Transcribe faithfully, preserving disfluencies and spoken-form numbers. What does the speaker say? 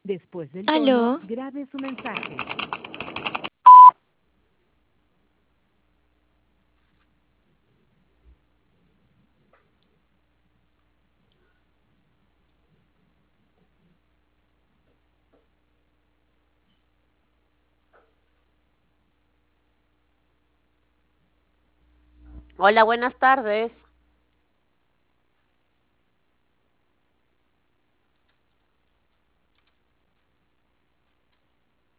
Después del tono, Aló, grabe su mensaje. Hola, buenas tardes.